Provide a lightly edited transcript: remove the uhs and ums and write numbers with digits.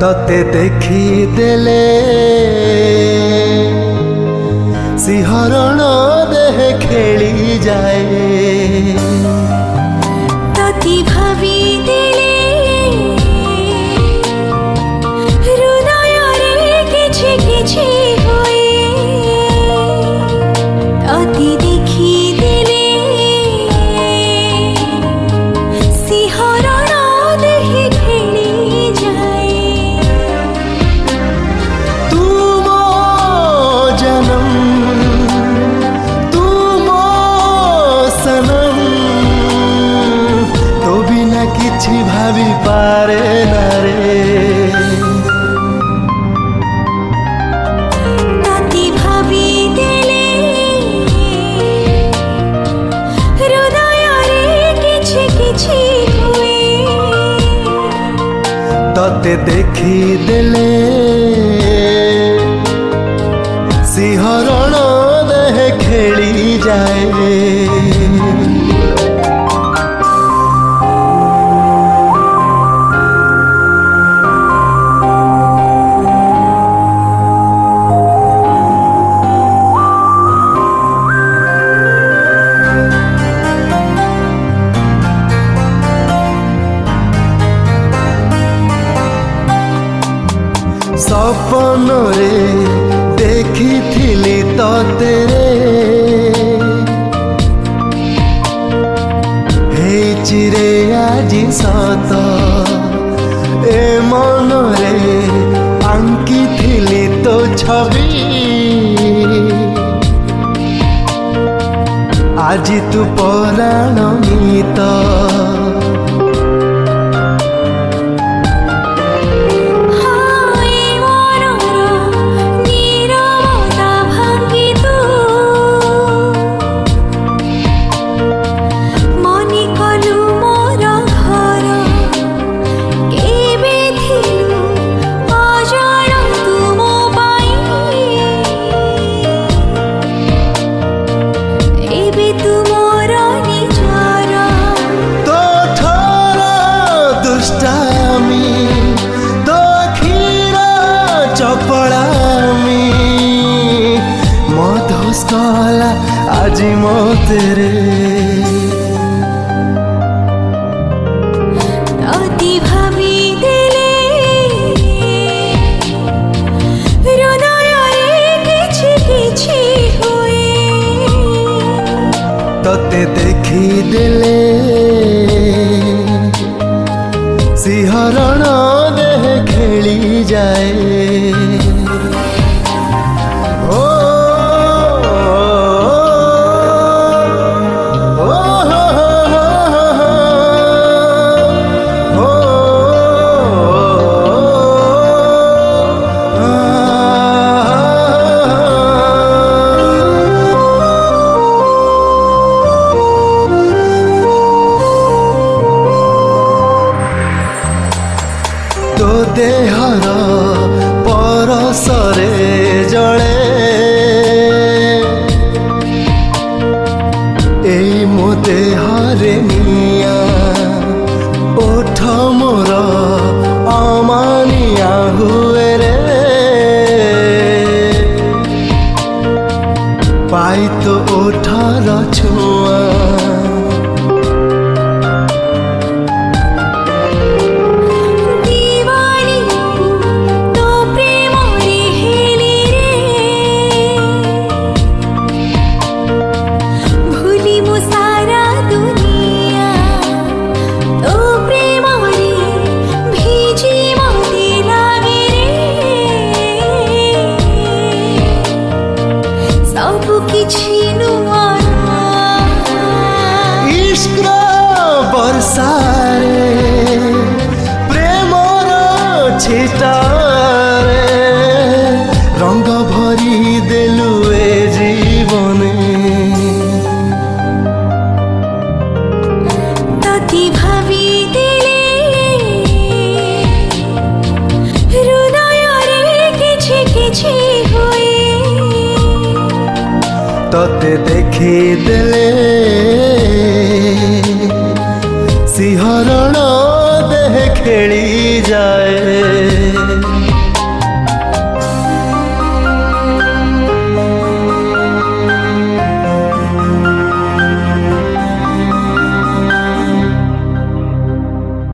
तते देखी देले सिहरण देह खेली जाए। तति भावी देले हृदय रे किछि किछि होए। तति देखी देले सिहरण देह खेली जाए। किछि भावी पारे ना रे। तति भावी देले हृदय रे किछि किछि होए। तते देखी देले सिहरण देह खेली जाए। सपन रे देखी थिली तते हेची रे आजी सत। ए मन रे आंकी थिली तो छवि आजी तू पराण गीत। आज मोतेरे तति भावी देले हृदय रे किछि किछि होए। तते देखी देले सिहरण देह खेली जाए। तो देहर परसरे जले एई मो देहरे निया। ओठ मोर अमानिया हुए रे पाई तो ओठर छुआ। सारे प्रेमर छिटारे रंग भरी देलु ए जीवने। तति भावी देले हृदय रे किछि किछि होए। तते देखी देले